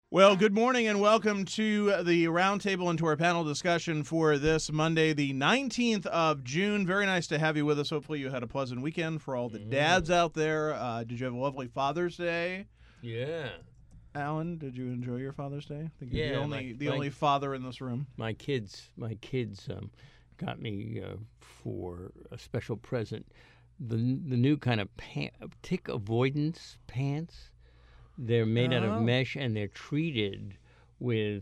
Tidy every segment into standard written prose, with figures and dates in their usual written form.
Well, good morning and welcome to the roundtable and to our panel discussion for this Monday, the 19th of June. Very nice to have you with us. Hopefully you had a pleasant weekend for all the dads out there. Did you have a lovely Father's Day? Yeah. Alan, did you enjoy your Father's Day? I think Yeah, you're the only father in this room. My kids got me for a special present the new kind of tick avoidance pants. They're made out of mesh, and they're treated with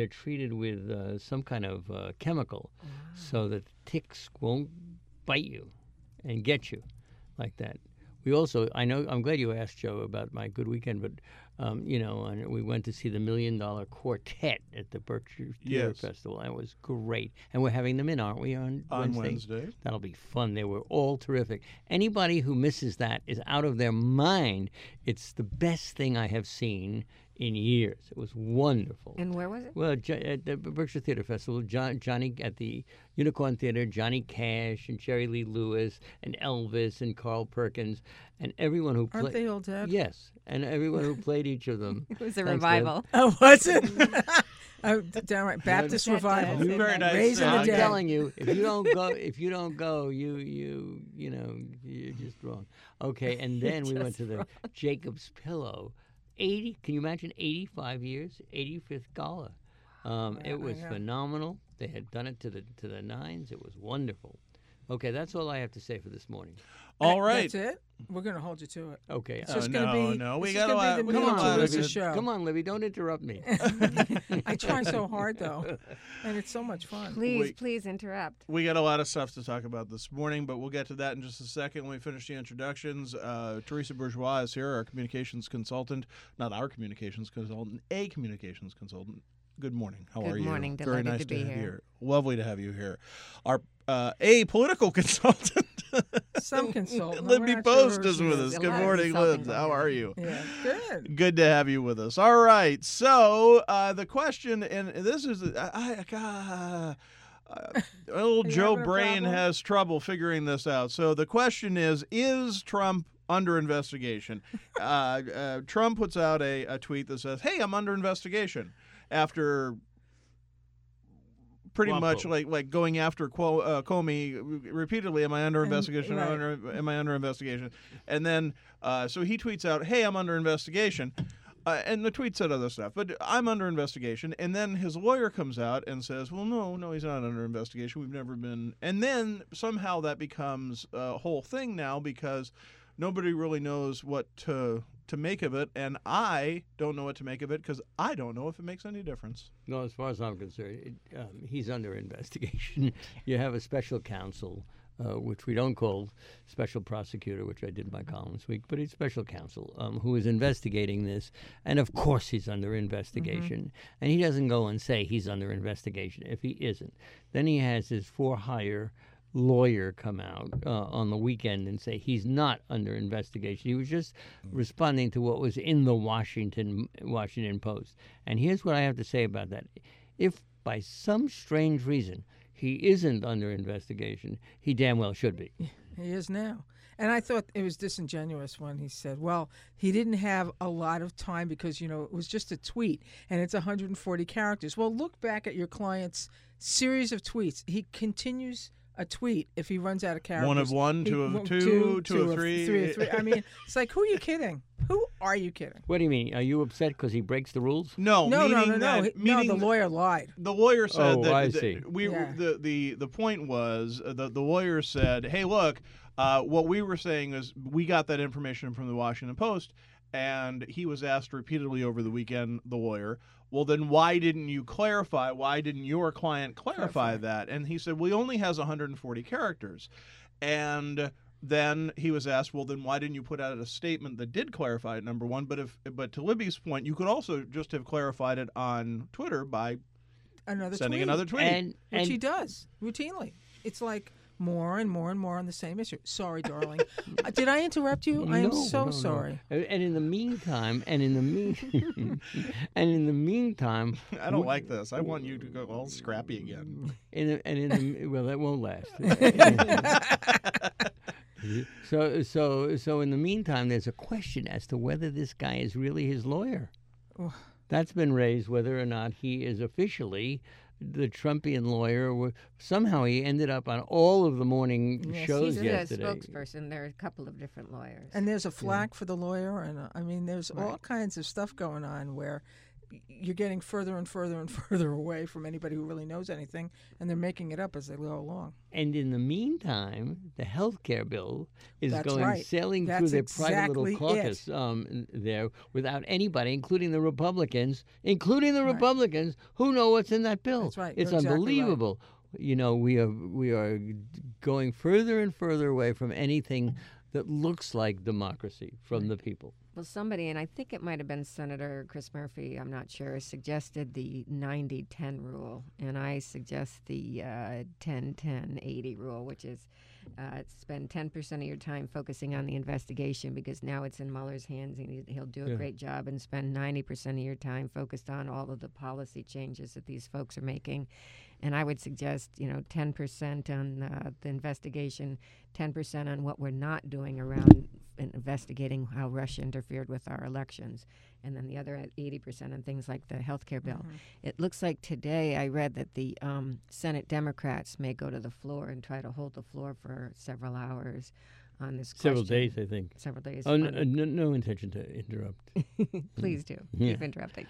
some kind of chemical, so that ticks won't bite you and get you like that. We also, I'm glad you asked, Joe, about my good weekend, but and we went to see the $1 Million Quartet at the Berkshire Theater Festival, and it was great. And we're having them in, aren't we, on Wednesday? That'll be fun. They were all terrific. Anybody who misses that is out of their mind. It's the best thing I have seen in years. It was wonderful. And where was it? Well, at the Berkshire Theater Festival, Johnny at the Unicorn Theater, Johnny Cash and Jerry Lee Lewis and Elvis and Carl Perkins and everyone who played. Aren't they all dead? Yes, and everyone who played each of them. It was a Thanks, revival. Liv. Oh, was it? Oh, downright Baptist revival. Very nice. Raising the I'm dead. telling you, if you don't go, you're just wrong. Okay, and then we went to the Jacob's Pillow. Can you imagine 85 years, 85th gala? It was phenomenal. They had done it to the nines. It was wonderful. Okay, that's all I have to say for this morning. All right. That's it? We're going to hold you to it. Okay. It's just going to be. No, we it's got just gonna to be the Come Neil on, Toulouse Libby. show. Come on, Libby. Don't interrupt me. I try so hard, though. And it's so much fun. Please interrupt. We got a lot of stuff to talk about this morning, but we'll get to that in just a second when we finish the introductions. Teresa Bourgeois is here, our communications consultant. Not our communications consultant, a communications consultant. Good morning. How are you? Good morning. Very Delighted nice to be have you here. Lovely to have you here. Our a political consultant. Some consultant. Libby We're not Post sure who is she with is. us. A Good lot of morning, consulting Libs. going How on. are you? Yeah, good. Good to have you with us. All right. So the question, and this is, old Joe having a Brain problem? has trouble figuring this out. So the question is Trump under investigation? Trump puts out a tweet that says, "Hey, I'm under investigation," after pretty much like going after Comey repeatedly. Am I under investigation? right. Am I under investigation? And then so he tweets out, "Hey, I'm under investigation." And the tweet said other stuff, but I'm under investigation. And then his lawyer comes out and says, well, no, he's not under investigation. We've never been. And then somehow that becomes a whole thing now because nobody really knows what to make of it. And I don't know what to make of it because I don't know if it makes any difference. No, as far as I'm concerned, he's under investigation. You have a special counsel, which we don't call special prosecutor, which I did in my column this week, but it's special counsel who is investigating this. And, of course, he's under investigation. And he doesn't go and say he's under investigation if he isn't. Then he has his for-hire lawyer come out on the weekend and say he's not under investigation. He was just responding to what was in the Washington Post. And here's what I have to say about that. If by some strange reason he isn't under investigation, he damn well should be. He is now. And I thought it was disingenuous when he said, well, he didn't have a lot of time because, it was just a tweet and it's 140 characters. Well, look back at your client's series of tweets. He continues a tweet if he runs out of characters. One of one, two of two, two of three. Three of three. I mean, it's like, who are you kidding? Who are you kidding? What do you mean? Are you upset because he breaks the rules? No, No. meaning The lawyer lied. The lawyer said Oh, that I see. the point was the lawyer said, "Hey, look, what we were saying is we got that information from the Washington Post," and he was asked repeatedly over the weekend, the lawyer, "Well, then why didn't you clarify? Why didn't your client clarify that?" And he said, "Well, he only has 140 characters," and then he was asked, well, then why didn't you put out a statement that did clarify it, number one? But to Libby's point, you could also just have clarified it on Twitter by sending another tweet. Which he does routinely. It's like more and more and more on the same issue. Sorry, darling. Did I interrupt you? I am so sorry. And in the meantime, and in the meantime, I don't like this. I want you to go all scrappy again. Well, that won't last. So in the meantime, there's a question as to whether this guy is really his lawyer. That's been raised whether or not he is officially the Trumpian lawyer. Somehow he ended up on all of the morning Yes, shows He's yesterday. a spokesperson. There are a couple of different lawyers. And there's a flag for the lawyer, and I mean, there's all kinds of stuff going on where you're getting further and further and further away from anybody who really knows anything, and they're making it up as they go along. And in the meantime, the health care bill is That's going right. sailing through That's their private exactly little caucus there without anybody, including the Republicans, who know what's in that bill. That's right. It's You're exactly right. unbelievable. You know, we are going further and further away from anything that looks like democracy from the people. Well, somebody, and I think it might have been Senator Chris Murphy, I'm not sure, suggested the 90-10 rule, and I suggest the 10-10-80 rule, which is spend 10% of your time focusing on the investigation because now it's in Mueller's hands and he'll do a great job, and spend 90% of your time focused on all of the policy changes that these folks are making. And I would suggest, 10% on the investigation, 10% on what we're not doing around investigating how Russia interfered with our elections, and then the other 80% on things like the health care bill. Mm-hmm. It looks like today I read that the Senate Democrats may go to the floor and try to hold the floor for several hours on this Several question. days, I think. Several days. Oh, no intention to interrupt. Please do. Yeah. Keep interrupting.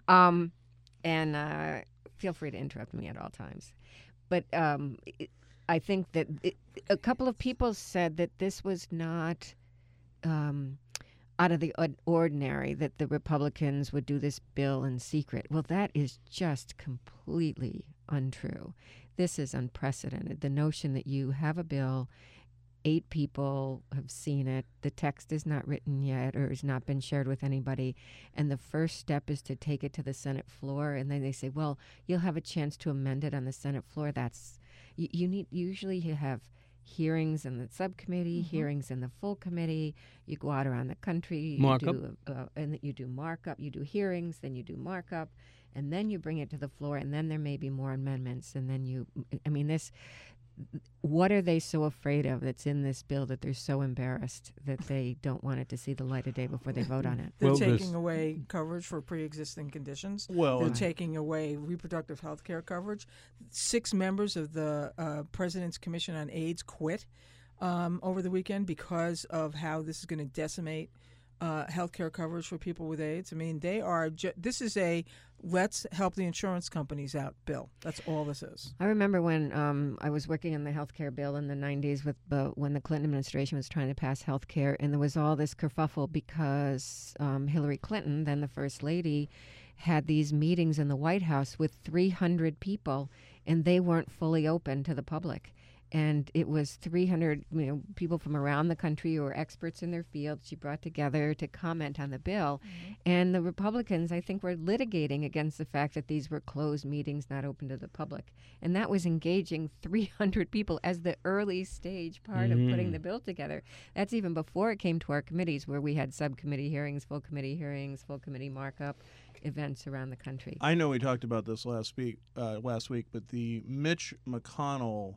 And feel free to interrupt me at all times. But I think that a couple of people said that this was not out of the ordinary, that the Republicans would do this bill in secret. Well, that is just completely untrue. This is unprecedented. The notion that you have a bill, 8 people have seen it, the text is not written yet or has not been shared with anybody, and the first step is to take it to the Senate floor, and then they say, well, you'll have a chance to amend it on the Senate floor. That's usually you have hearings in the subcommittee, hearings in the full committee. You go out around the country, Markup. and you do markup. You do hearings, then you do markup, and then you bring it to the floor, and then there may be more amendments, and then what are they so afraid of that's in this bill that they're so embarrassed that they don't want it to see the light of day before they vote on it? They're Well, taking away coverage for pre-existing conditions. Well, They're taking away reproductive health care coverage. 6 members of the President's Commission on AIDS quit over the weekend because of how this is going to decimate health care coverage for people with AIDS. I mean, they are. This is a let's help the insurance companies out bill. That's all this is. I remember when I was working on the health care bill in the 90s when the Clinton administration was trying to pass health care, and there was all this kerfuffle because Hillary Clinton, then the First Lady, had these meetings in the White House with 300 people, and they weren't fully open to the public. And it was 300 people from around the country who were experts in their field she brought together to comment on the bill. And the Republicans, I think, were litigating against the fact that these were closed meetings, not open to the public. And that was engaging 300 people as the early stage part of putting the bill together. That's even before it came to our committees, where we had subcommittee hearings, full committee markup events around the country. I know we talked about this last week, but the Mitch McConnell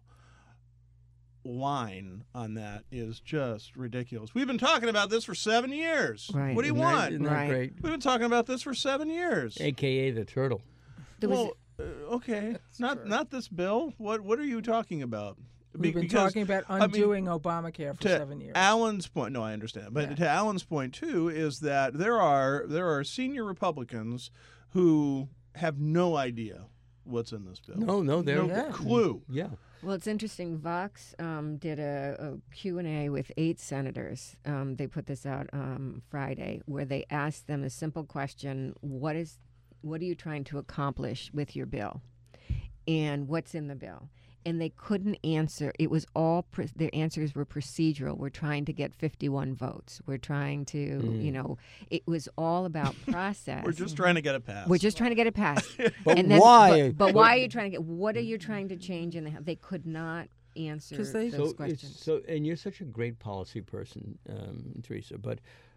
line on that is just ridiculous. We've been talking about this for 7 years. Right. What do you Isn't that- want? Isn't that Right. great? We've been talking about this for 7 years. AKA the turtle. There was- Okay, not this bill. What are you talking about? We've been Because, talking about I mean, undoing Obamacare for to 7 years. Alan's point, no, I understand, but Yeah. to Alan's point too is that there are senior Republicans who have no idea what's in this bill. No, they're Yeah. clue. Yeah. Well, it's interesting. Vox did a Q&A with 8 senators. They put this out Friday, where they asked them a simple question: What are you trying to accomplish with your bill, and what's in the bill? And they couldn't answer. It was all their answers were procedural. We're trying to get 51 votes. We're trying to, it was all about process. We're just trying to get it passed. We're just trying to get it passed. But And then- why? But why are you trying to get? What are you trying to change in the? They could not answer 'Cause they- those So questions. and you're such a great policy person, Teresa. But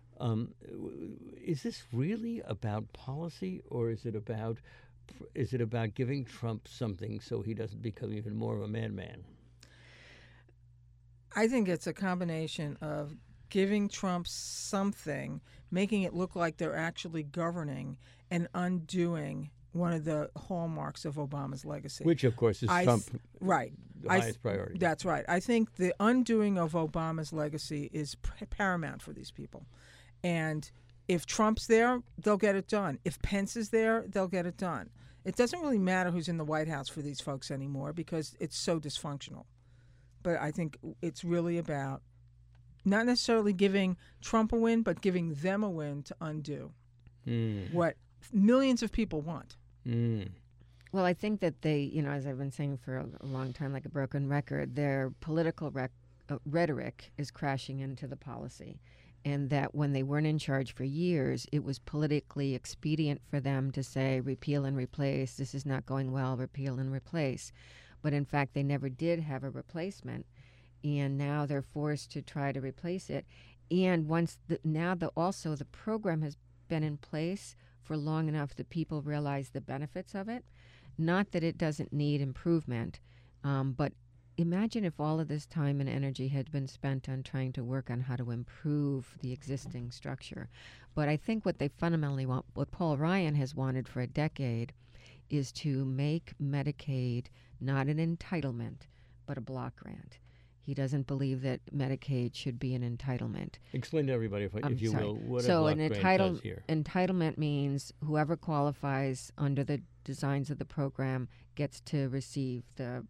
is this really about policy, or is it about giving Trump something so he doesn't become even more of a madman? I think it's a combination of giving Trump something, making it look like they're actually governing, and undoing one of the hallmarks of Obama's legacy. Which, of course, is Trump. Right. The highest priority. That's right. I think the undoing of Obama's legacy is paramount for these people. And if Trump's there, they'll get it done. If Pence is there, they'll get it done. It doesn't really matter who's in the White House for these folks anymore because it's so dysfunctional. But I think it's really about not necessarily giving Trump a win, but giving them a win to undo what millions of people want. Well, I think that they, as I've been saying for a long time, like a broken record, their political rhetoric is crashing into the policy. And that when they weren't in charge for years, it was politically expedient for them to say, repeal and replace, this is not going well, repeal and replace. But in fact, they never did have a replacement. And now they're forced to try to replace it. And also the program has been in place for long enough that people realize the benefits of it. Not that it doesn't need improvement, but imagine if all of this time and energy had been spent on trying to work on how to improve the existing structure. But I think what they fundamentally want, what Paul Ryan has wanted for a decade, is to make Medicaid not an entitlement, but a block grant. He doesn't believe that Medicaid should be an entitlement. Explain to everybody, if you will, what a so block grant does here. Entitlement means whoever qualifies under the designs of the program gets to receive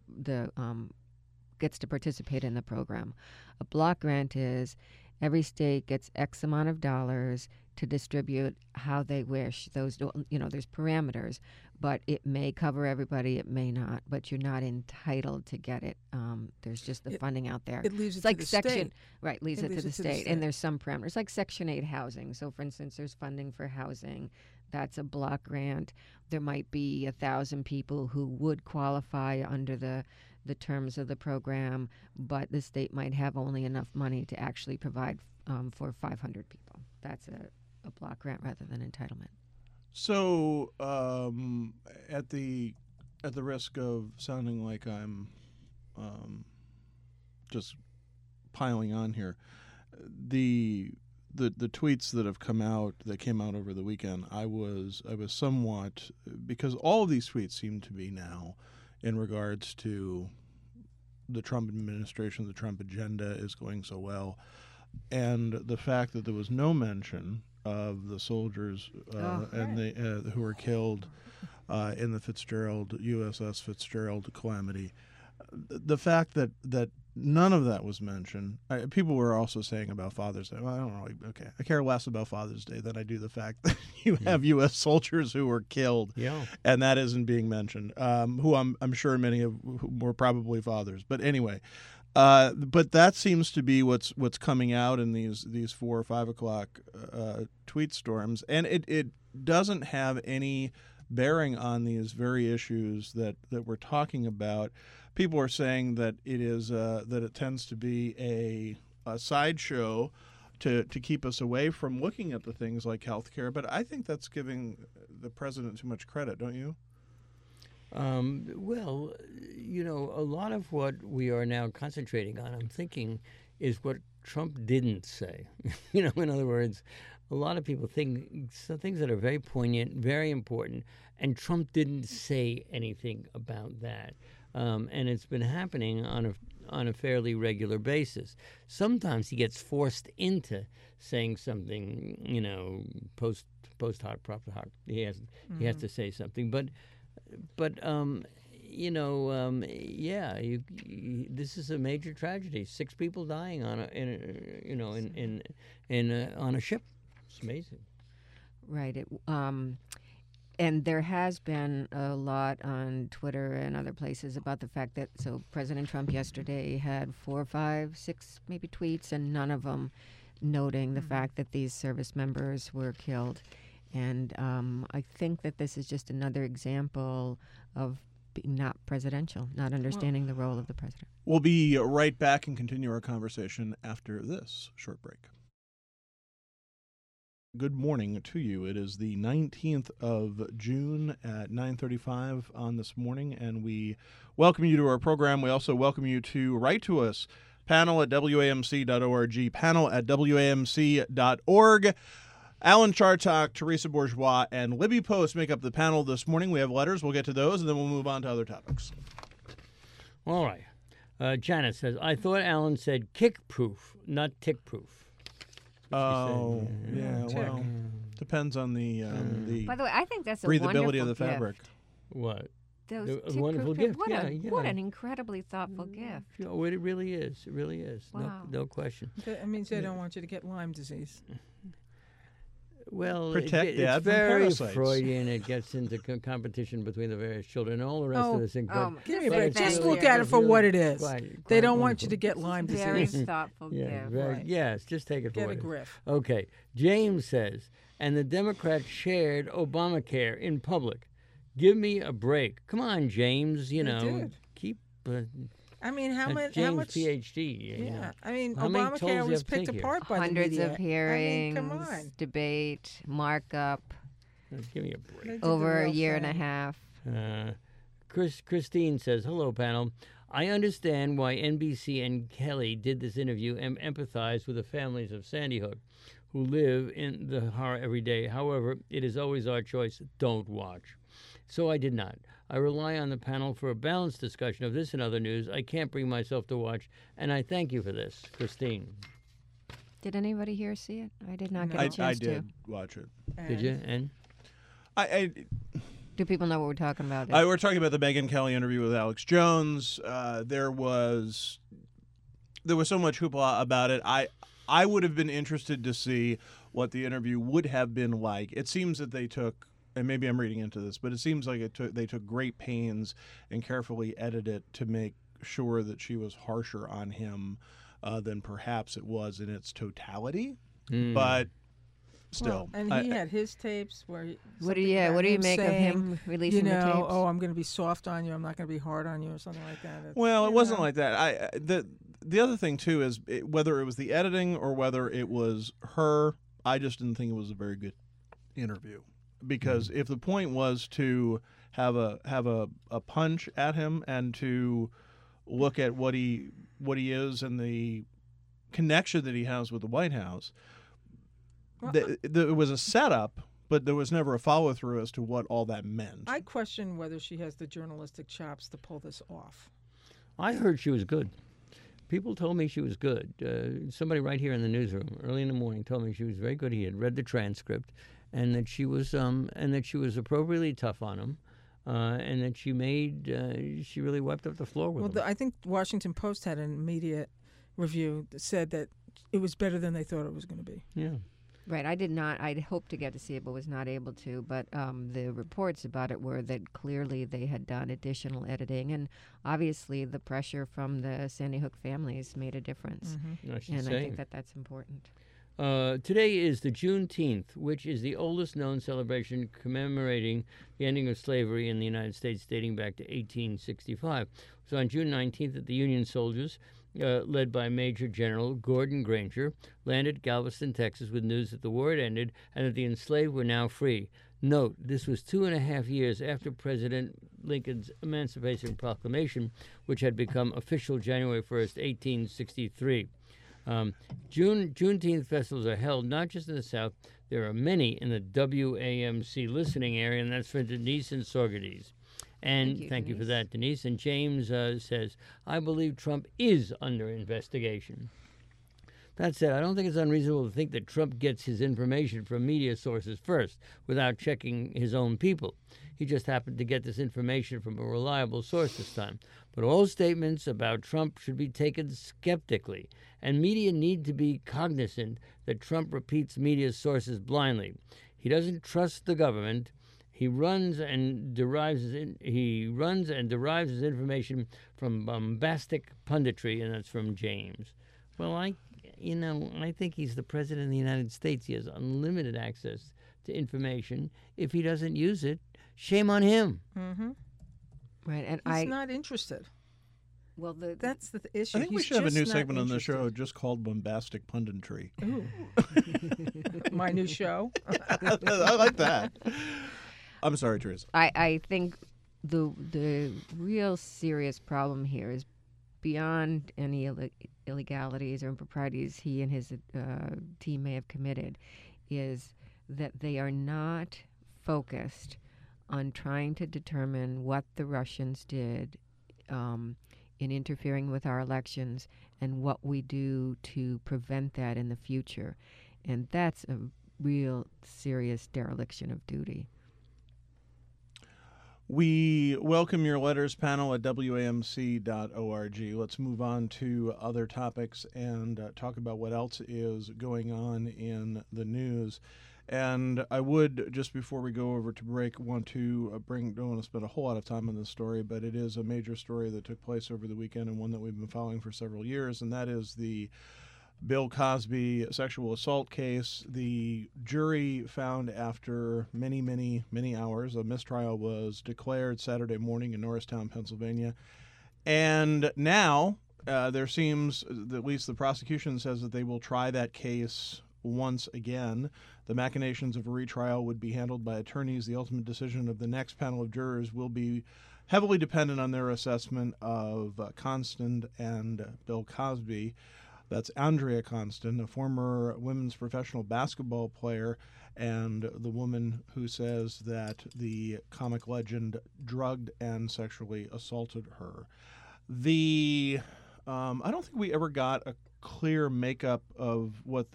gets to participate in the program. A block grant is every state gets X amount of dollars to distribute how they wish. Those, there's parameters, but it may cover everybody, it may not, but you're not entitled to get it. There's just the funding out there. It leaves it it's to like the section, state. Right, leaves it to the state. And there's some parameters, like Section 8 housing. So, for instance, there's funding for housing. That's a block grant. There might be 1,000 people who would qualify under the terms of the program, but the state might have only enough money to actually provide for 500 people. That's a block grant rather than entitlement. So, at the risk of sounding like I'm just piling on here, the tweets that came out over the weekend, I was somewhat, because all of these tweets seem to be now in regards to the Trump administration, the Trump agenda is going so well, and the fact that there was no mention of the soldiers and who were killed in the USS Fitzgerald calamity. The fact that none of that was mentioned. People were also saying about Father's Day, well, I don't know, okay, I care less about Father's Day than I do the fact that you have U.S. soldiers who were killed, and that isn't being mentioned, who I'm sure many of whom were probably fathers. But anyway, but that seems to be what's coming out in these 4 or 5 o'clock tweet storms, and it doesn't have any bearing on these very issues that we're talking about. People are saying that it tends to be a sideshow to keep us away from looking at the things like healthcare, but I think that's giving the president too much credit, don't you? Well, a lot of what we are now concentrating on, I'm thinking, is what Trump didn't say. In other words, a lot of people think some things that are very poignant, very important, and Trump didn't say anything about that. And it's been happening on a fairly regular basis. Sometimes he gets forced into saying something, post hoc, propter hoc. He has to say something, but this is a major tragedy. 6 people dying on a ship. It's amazing. Right. And there has been a lot on Twitter and other places about the fact that President Trump yesterday had 4, 5, 6 maybe tweets, and none of them noting the fact that these service members were killed. And I think that this is just another example of being not presidential, not understanding the role of the president. We'll be right back and continue our conversation after this short break. Good morning to you. It is the 19th of June at 9:35 on this morning, and we welcome you to our program. We also welcome you to write to us panel at WAMC.org, panel at WAMC.org. Alan Chartock, Teresa Bourgeois, and Libby Post make up the panel this morning. We have letters. We'll get to those, and then we'll move on to other topics. All right. Janet says, I thought Alan said kick-proof, not tick-proof. Oh, yeah, well, depends on the By the way, I think that's a breathability wonderful of the gift. fabric. What? Those A tick-proof wonderful gifts. gift. What, Yeah, what yeah. an incredibly thoughtful gift. Oh, it really is. It really is. Wow. No question. That means they don't want you to get Lyme disease. Well, Protect it's Dad from very parasites. Freudian. It gets into competition between the various children and all the rest of this thing. But Give me a But break. it's Just really- look at it for what it is. Quite They don't want wonderful. you to get Lyme Very disease. thoughtful Yeah, gift. very, Right. yes, just take it for Get what a it is. griff. Okay. James says, and the Democrats shared Obamacare in public. Give me a break. Come on, James. You They know, did. keep. I mean, how James, much? PhD. You know. Yeah, I mean, How many tolls Obamacare you was have to picked take here? apart by Hundreds the media. of hearings, I mean, come on. debate, markup, Give me a break. They did the over a real year and a thing. half. Christine says, hello, panel. I understand why NBC and Kelly did this interview and empathize with the families of Sandy Hook who live in the horror every day. However, it is always our choice. Don't watch. So I did not. I rely on the panel for a balanced discussion of this and other news. I can't bring myself to watch, and I thank you for this, Christine. Did anybody here see it? I did not get No. a I chance did watch it. Did you? And Do people know what we're talking about? We're talking about the Megyn Kelly interview with Alex Jones. There was so much hoopla about it. I would have been interested to see what the interview would have been like. It seems that they took, and maybe I'm reading into this, but it seems like they took great pains and carefully edited it to make sure that she was harsher on him than perhaps it was in its totality. But still, Well, and he had his tapes where he, what do something you about make saying, of him releasing you know, the tapes? oh, I'm going to be soft on you. I'm not going to be hard on you, or something like that. It's, well, it you wasn't know. like that. The other thing too is whether it was the editing or whether it was her. I just didn't think it was a very good interview because if the point was to have a punch at him and to look at what he is and the connection that he has with the White House, Well, it was a setup, but there was never a follow through as to what all that meant. I question whether she has the journalistic chops to pull this off. I heard she was good. People told me she was good. Somebody right here in the newsroom, early in the morning, told me she was very good. He had read the transcript, and that she was appropriately tough on him, and that she really wiped up the floor with him. I think Washington Post had a media review that said that it was better than they thought it was going to be. Yeah. Right, I did not. I'd hoped to get to see it, but was not able to. But the reports about it were that clearly they had done additional editing, and obviously the pressure from the Sandy Hook families made a difference. I should And say. I think that that's important. Today is the Juneteenth, which is the oldest known celebration commemorating the ending of slavery in the United States dating back to 1865. So on June 19th, that the Union soldiers, led by Major General Gordon Granger, landed Galveston, Texas, with news that the war had ended and that the enslaved were now free. Note, this was 2.5 years after President Lincoln's Emancipation Proclamation, which had become official January 1st, 1863. Juneteenth festivals are held not just in the South. There are many in the WAMC listening area, and that's for Denise and Sorgadis. And thank you for that, Denise. And James says, I believe Trump is under investigation. That said, I don't think it's unreasonable to think that Trump gets his information from media sources first without checking his own people. He just happened to get this information from a reliable source this time. But all statements about Trump should be taken skeptically, and media need to be cognizant that Trump repeats media sources blindly. He doesn't trust the government. He runs and derives his information from bombastic punditry, and that's from James. Well, I think he's the president of the United States. He has unlimited access to information. If he doesn't use it, shame on him. Mm-hmm. Right, and He's not interested. well, That's the issue. I think we He's should have a just new not segment on the show interested. just called Bombastic Punditry. Ooh. My new show. I like that. I'm sorry, Teresa. I think the real serious problem here is beyond any illegalities or improprieties he and his team may have committed, is that they are not focused on trying to determine what the Russians did in interfering with our elections and what we do to prevent that in the future. And that's a real serious dereliction of duty. We welcome your letters, panel at WAMC.org. Let's move on to other topics and talk about what else is going on in the news. And I would, just before we go over to break, want to don't want to spend a whole lot of time on this story, but it is a major story that took place over the weekend and one that we've been following for several years, and that is the Bill Cosby sexual assault case. The jury found after many, many, many hours, a mistrial was declared Saturday morning in Norristown, Pennsylvania. And now there seems, at least the prosecution says, that they will try that case once again. The machinations of a retrial would be handled by attorneys. The ultimate decision of the next panel of jurors will be heavily dependent on their assessment of Constant and Bill Cosby. That's Andrea Constant, a former women's professional basketball player, and the woman who says that the comic legend drugged and sexually assaulted her. I don't think we ever got a clear makeup of what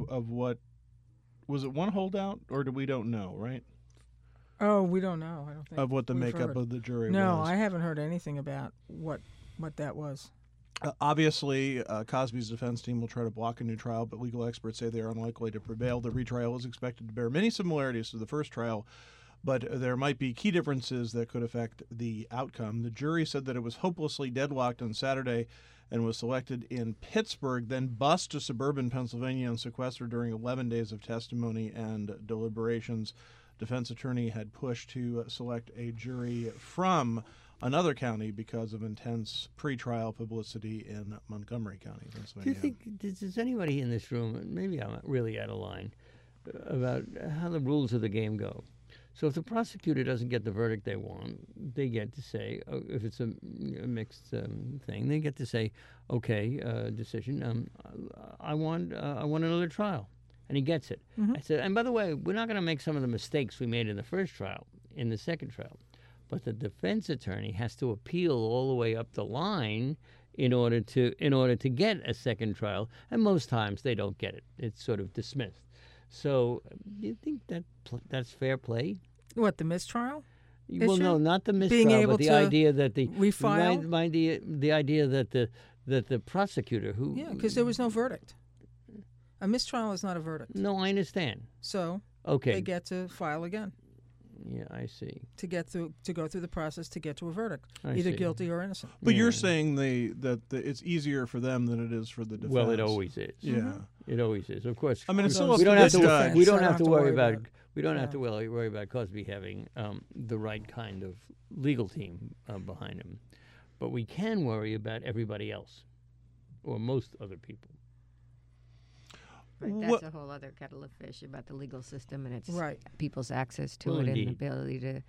was it, one holdout, or we don't know, right? Oh, we don't know. I don't think of what the we've makeup heard. of the jury was. No, I haven't heard anything about what that was. Obviously, Cosby's defense team will try to block a new trial, but legal experts say they are unlikely to prevail. The retrial is expected to bear many similarities to the first trial, but there might be key differences that could affect the outcome. The jury said that it was hopelessly deadlocked on Saturday and was selected in Pittsburgh, then bused to suburban Pennsylvania and sequestered during 11 days of testimony and deliberations. Defense attorney had pushed to select a jury from another county because of intense pretrial publicity in Montgomery County, Pennsylvania. Do you think, does anybody in this room, maybe I'm really out of line, about how the rules of the game go? So if the prosecutor doesn't get the verdict they want, they get to say, if it's a mixed thing, they get to say, okay, decision, I want another trial. And he gets it. Mm-hmm. I said, and by the way, we're not going to make some of the mistakes we made in the first trial, in the second trial. But the defense attorney has to appeal all the way up the line in order to get a second trial, and most times they don't get it. It's sort of dismissed. So, do you think that's fair play? What, the mistrial? Well, issue? no, not the Being mistrial, able but the to idea that refile? the idea that the prosecutor who Yeah, because there was no verdict. A mistrial is not a verdict. No, I understand. So Okay. they get to file again Yeah, I see. to go through the process to get to a verdict, I either see. guilty or innocent. But you're Yeah. saying that it's easier for them than it is for the defense. Well, it always is. Yeah. It always is. Of course. I mean, it's So still we up don't to have the to. judge. We don't I have to worry about. We don't Yeah. have to worry about Cosby having the right kind of legal team behind him, but we can worry about everybody else, or most other people. Right, What- that's a whole other kettle of fish about the legal system and its Right. people's access to Well, it indeed. and ability to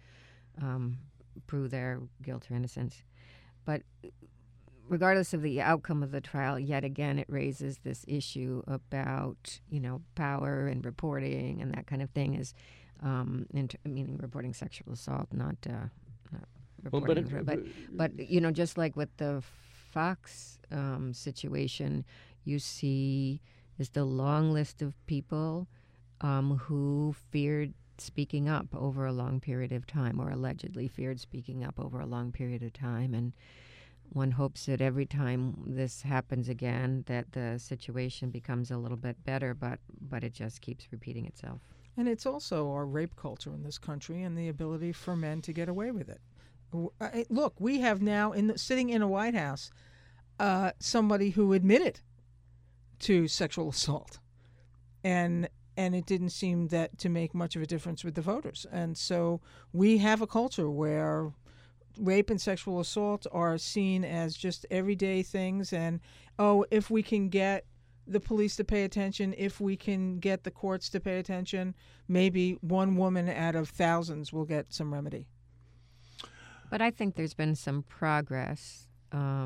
prove their guilt or innocence. But regardless of the outcome of the trial, yet again, it raises this issue about, power and reporting and that kind of thing is, meaning reporting sexual assault, not reporting. But just like with the Fox situation, you see is the long list of people who feared speaking up over a long period of time, or allegedly feared speaking up over a long period of time. And one hopes that every time this happens again, that the situation becomes a little bit better, but it just keeps repeating itself. And it's also our rape culture in this country and the ability for men to get away with it. Look, we have now, sitting in a White House, somebody who admitted to sexual assault. And it didn't seem that to make much of a difference with the voters. And so we have a culture where rape and sexual assault are seen as just everyday things. And, if we can get the police to pay attention, if we can get the courts to pay attention, maybe one woman out of thousands will get some remedy. But I think there's been some progress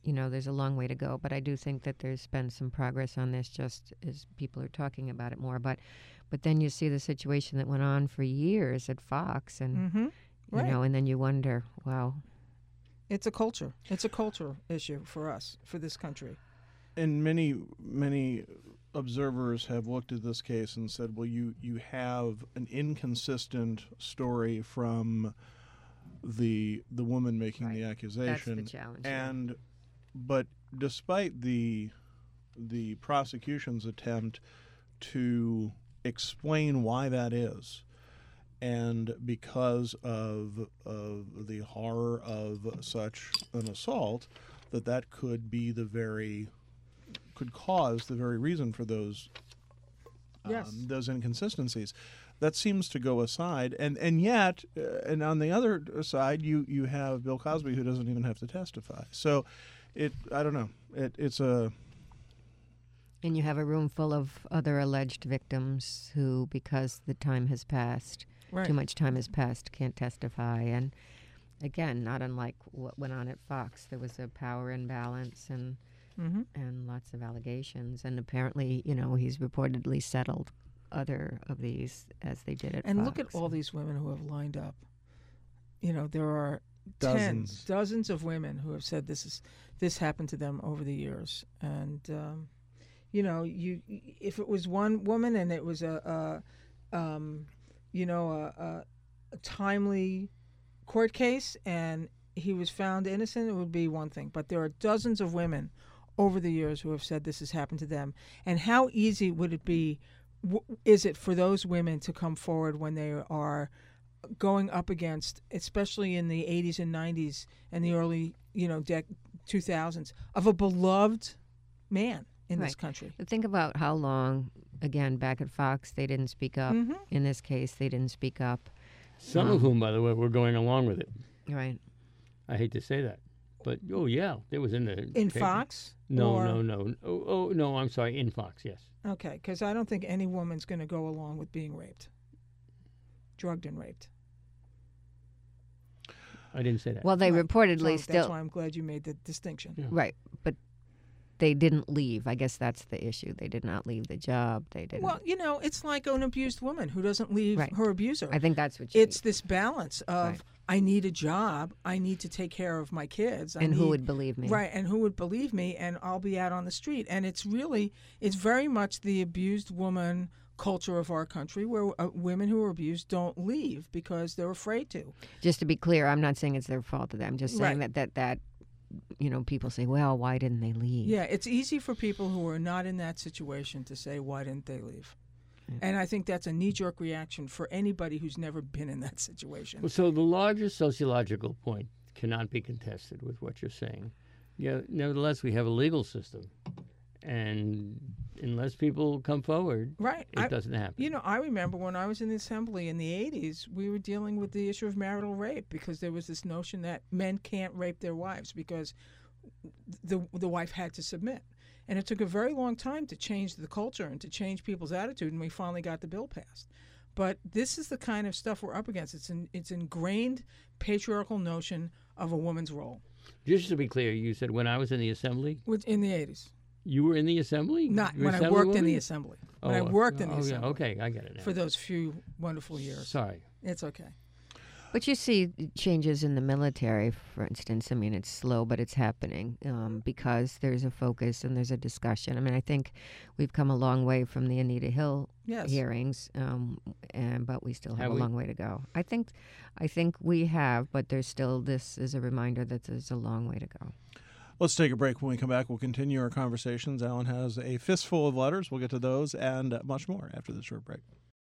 there's a long way to go. But I do think that there's been some progress on this, just as people are talking about it more. But then you see the situation that went on for years at Fox, and Right. and then you wonder, wow. It's a culture. It's a culture issue for us, for this country. And many observers have looked at this case and said, well, you have an inconsistent story from the woman making the accusation. That's the challenge. But despite the prosecution's attempt to explain why that is, and because of the horror of such an assault, that could cause the very reason for those those inconsistencies. That seems to go aside, and yet, and on the other side, you have Bill Cosby, who doesn't even have to testify. So, I don't know. It's a. And you have a room full of other alleged victims who, because the time has passed, too much time has passed, can't testify. And again, not unlike what went on at Fox, there was a power imbalance and lots of allegations. And apparently, he's reportedly settled other of these as they did at And Fox. look at all these women who have lined up. There are dozens of women who have said this happened to them over the years. And if it was one woman and it was a timely court case and he was found innocent, it would be one thing. But there are dozens of women over the years who have said this has happened to them. And how easy would it be? Is it for those women to come forward when they are going up against, especially in the 80s and 90s and the early 2000s, of a beloved man in this country? But think about how long, again, back at Fox, they didn't speak up. In this case, they didn't speak up. Some of whom, by the way, were going along with it. Right. I hate to say that. But, it was in the... In paper. Fox? No. Oh, no, I'm sorry, in Fox, yes. Okay, because I don't think any woman's going to go along with being raped. Drugged and raped. I didn't say that. Well, they reportedly So still... That's why I'm glad you made the distinction. Yeah. Right, but they didn't leave. I guess that's the issue. They did not leave the job. They didn't... Well, it's like an abused woman who doesn't leave her abuser. I think that's what you It's this balance of, I need a job, I need to take care of my kids. And who would believe me? Right, and who would believe me, and I'll be out on the street. And it's very much the abused woman culture of our country, where women who are abused don't leave because they're afraid to. Just to be clear, I'm not saying it's their fault. I'm just saying that people say, well, why didn't they leave? Yeah, it's easy for people who are not in that situation to say, why didn't they leave? And I think that's a knee-jerk reaction for anybody who's never been in that situation. Well, so the larger sociological point cannot be contested with what you're saying. Nevertheless, we have a legal system. And unless people come forward, it doesn't happen. I remember when I was in the assembly in the 80s, we were dealing with the issue of marital rape because there was this notion that men can't rape their wives because the wife had to submit. And it took a very long time to change the culture and to change people's attitude, and we finally got the bill passed. But this is the kind of stuff we're up against. It's ingrained patriarchal notion of a woman's role. Just to be clear, you said when I was in the assembly? In the 80s. You were in the assembly? Not when I worked in the assembly. When I worked in the assembly. Yeah, okay, I get it now. For those few wonderful years. Sorry. It's okay. But you see changes in the military, for instance. I mean, it's slow, but it's happening because there's a focus and there's a discussion. I mean, I think we've come a long way from the Anita Hill hearings, but we still have a long way to go. I think we have, but there's still, this is a reminder that there's a long way to go. Let's take a break. When we come back, we'll continue our conversations. Alan has a fistful of letters. We'll get to those and much more after this short break.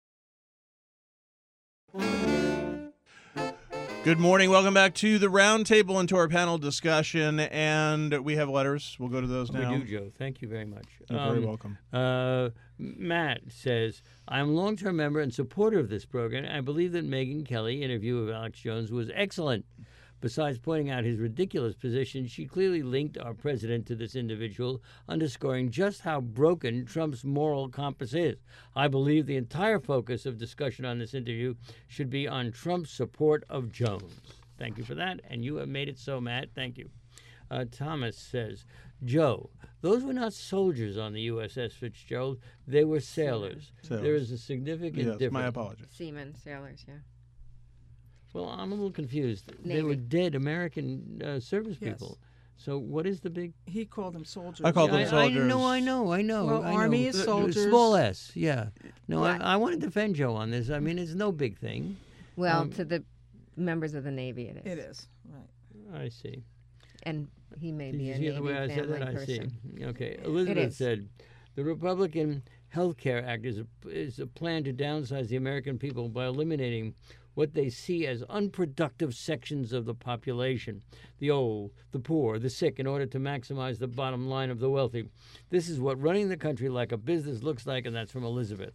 Good morning. Welcome back to the Roundtable and to our panel discussion. And we have letters. We'll go to those now. We do, Joe. Thank you very much. You're very welcome. Matt says, I'm a long-term member and supporter of this program. I believe that Megyn Kelly's interview of Alex Jones was excellent. Besides pointing out his ridiculous position, she clearly linked our president to this individual, underscoring just how broken Trump's moral compass is. I believe the entire focus of discussion on this interview should be on Trump's support of Jones. Thank you for that, and you have made it so, Matt. Thank you. Thomas says, Joe, those were not soldiers on the USS Fitzgerald. They were sailors. Sailors. There is a significant Yes, difference. my apologies. Seamen, sailors, yeah. Well, I'm a little confused. They Navy. were dead American service Yes. people. So what is the big... He called them soldiers. I called them I soldiers. know. Well, I know. Army is soldiers. Small s, yeah. No, What? I want to defend Joe on this. I mean, it's no big thing. Well, to the members of the Navy, it is. It is, right. I see. And he may Did be you a hear the Navy way I said family that? I person. see. Okay. Elizabeth is. said, the Republican Health Care Act is a plan to downsize the American people by eliminating what they see as unproductive sections of the population, the old, the poor, the sick, in order to maximize the bottom line of the wealthy. This is what running the country like a business looks like, and that's from Elizabeth.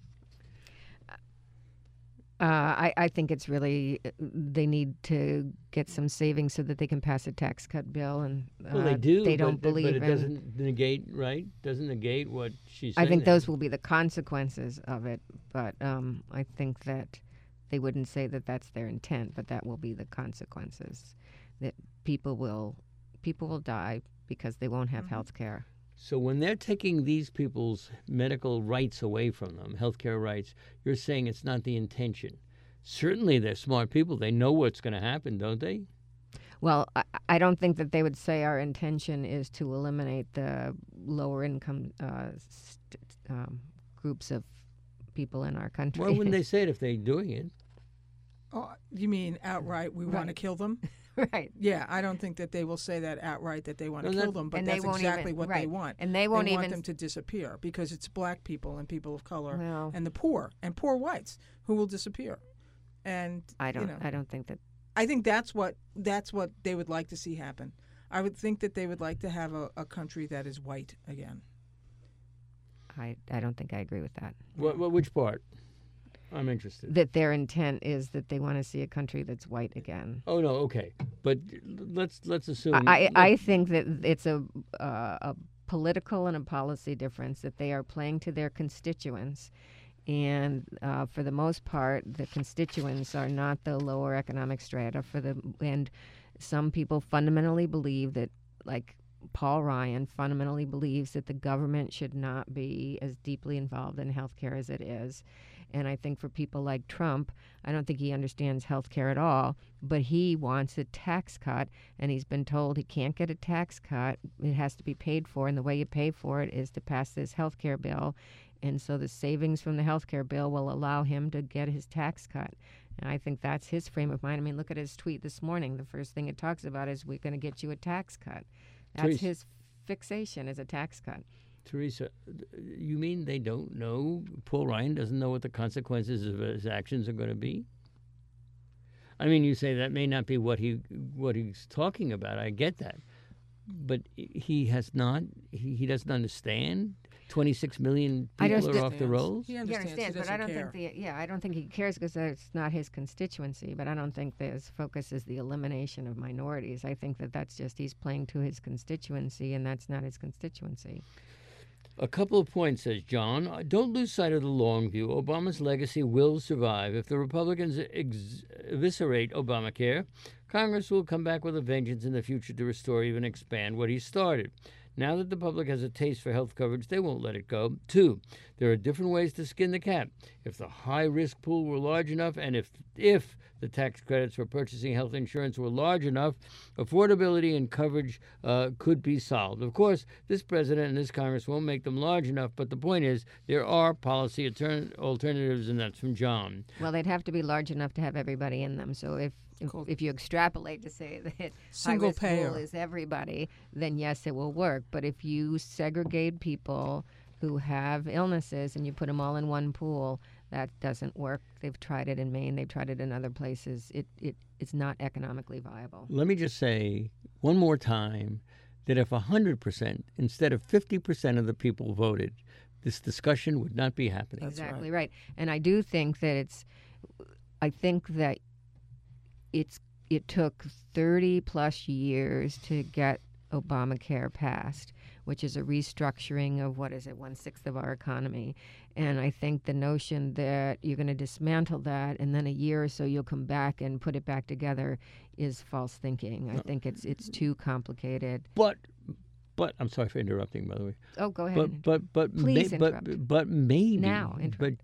I think it's really they need to get some savings so that they can pass a tax cut bill, and Well, they do. They don't but believe it in. doesn't negate, right? Doesn't negate what she's saying. I think there. those will be the consequences of it, but I think that they wouldn't say that that's their intent, but that will be the consequences. That people will die because they won't have health care. So when they're taking these people's medical rights away from them, healthcare rights, you're saying it's not the intention. Certainly they're smart people. They know what's going to happen, don't they? Well, I don't think that they would say our intention is to eliminate the lower income groups of people in our country. Why wouldn't they say it if they're doing it? Oh, you mean outright we want to Right. kill them? Right. Yeah, I don't think that they will say that outright that they want to Well, kill that- them, but And they that's won't exactly even- what they right. want. And they won't want even- them to disappear because it's black people and people of color Well- and the poor and poor whites who will disappear. And I don't. You know, I don't think that. I think that's what they would like to see happen. I would think that they would like to have a country that is white again. I don't think I agree with that. Which part? I'm interested. That their intent is that they want to see a country that's white again. Oh no, okay, but let's assume. I think that it's a political and a policy difference that they are playing to their constituents, and for the most part, the constituents are not the lower economic strata. And some people fundamentally believe that, like Paul Ryan, fundamentally believes that the government should not be as deeply involved in healthcare as it is. And I think for people like Trump, I don't think he understands healthcare at all, but he wants a tax cut, and he's been told he can't get a tax cut. It has to be paid for, and the way you pay for it is to pass this healthcare bill. And so the savings from the healthcare bill will allow him to get his tax cut. And I think that's his frame of mind. I mean, look at his tweet this morning. The first thing it talks about is we're going to get you a tax cut. That's Teresa. his fixation, is a tax cut. Teresa, you mean they don't know? Paul Ryan doesn't know what the consequences of his actions are going to be? I mean, you say that may not be what he's talking about. I get that, but he has not. He doesn't understand. 26 million I people just are off the rolls. He He understands. understands, but I don't think I don't think he cares because it's not his constituency. But I don't think his focus is the elimination of minorities. I think that that's just he's playing to his constituency, and that's not his constituency. A couple of points, says John. Don't lose sight of the long view. Obama's legacy will survive. If the Republicans eviscerate Obamacare, Congress will come back with a vengeance in the future to restore, even expand what he started. Now that the public has a taste for health coverage, they won't let it go. 2, there are different ways to skin the cat. If the high-risk pool were large enough, and if the tax credits for purchasing health insurance were large enough, affordability and coverage could be solved. Of course, this president and this Congress won't make them large enough, but the point is there are policy alternatives, and that's from John. Well, they'd have to be large enough to have everybody in them. So if you extrapolate to say that Single high-risk payer pool is everybody, then yes, it will work. But if you segregate people who have illnesses and you put them all in one pool, that doesn't work. They've tried it in Maine. They've tried it in other places. It's not economically viable. Let me just say one more time that if 100% instead of 50% of the people voted, this discussion would not be happening. That's Exactly right. And I do think that it took 30 plus years to get Obamacare passed. which is a restructuring of, 1/6 of our economy. And I think the notion that you're going to dismantle that and then a year or so you'll come back and put it back together is false thinking. I think it's too complicated. But I'm sorry for interrupting, by the way. Oh, go ahead. But Please but maybe Now, but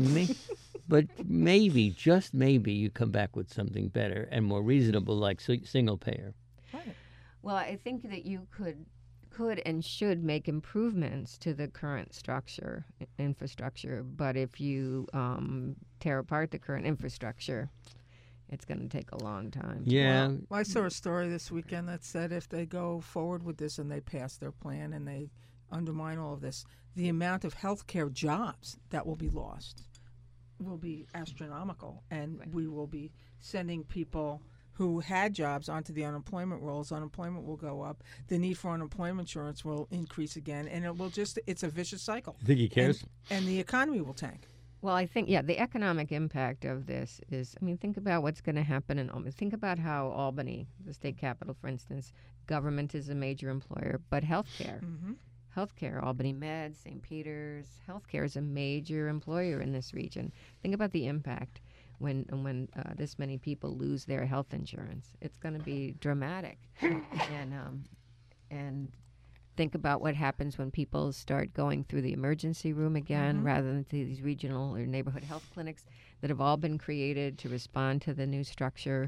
maybe just maybe you come back with something better and more reasonable, like single payer. Well, I think that you could and should make improvements to the current infrastructure. But if you tear apart the current infrastructure, it's going to take a long time. Yeah. Well, I saw a story this weekend that said if they go forward with this and they pass their plan and they undermine all of this, the amount of healthcare jobs that will be lost will be astronomical, and we will be sending people who had jobs onto the unemployment rolls. Unemployment will go up. The need for unemployment insurance will increase again, and it's a vicious cycle. You think he cares? And the economy will tank. Well, I think, the economic impact of this is, think about what's going to happen in Albany. Think about how Albany, the state capital, for instance, government is a major employer, but healthcare. Healthcare, Albany Med, St. Peter's, healthcare is a major employer in this region. Think about the impact when this many people lose their health insurance. It's going to be dramatic. And think about what happens when people start going through the emergency room again rather than to these regional or neighborhood health clinics that have all been created to respond to the new structure.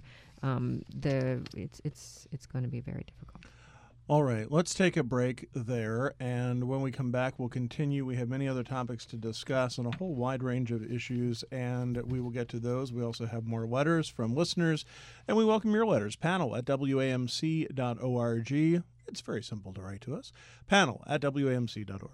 It's going to be very difficult. All right, let's take a break there, and when we come back, we'll continue. We have many other topics to discuss and a whole wide range of issues, and we will get to those. We also have more letters from listeners, and we welcome your letters. panel@wamc.org. It's very simple to write to us. panel@wamc.org.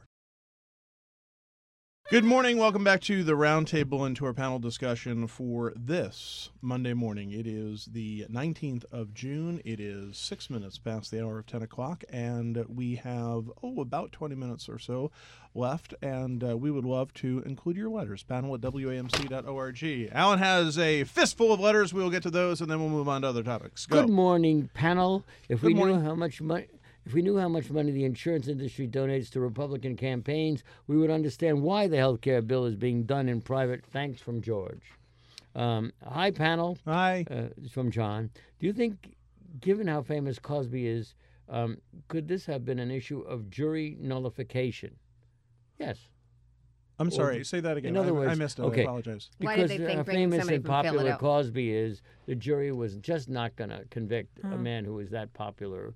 Good morning. Welcome back to the Roundtable and to our panel discussion for this Monday morning. It is the 19th of June. It is 6 minutes past the hour of 10 o'clock, and we have, about 20 minutes or so left, and we would love to include your letters. Panel@wamc.org. Alan has a fistful of letters. We will get to those, and then we'll move on to other topics. Go. Good morning, panel. If we morning. knew how much money the insurance industry donates to Republican campaigns, we would understand why the health care bill is being done in private. Thanks, from George. Hi, panel. Hi. From John. Do you think, given how famous Cosby is, could this have been an issue of jury nullification? Yes. I'm sorry. Say that again. In other words, I missed it. okay. I apologize. Why did Because they think how bringing famous somebody and from popular Philadelphia- Cosby is, the jury was just not going to convict a man who was that popular.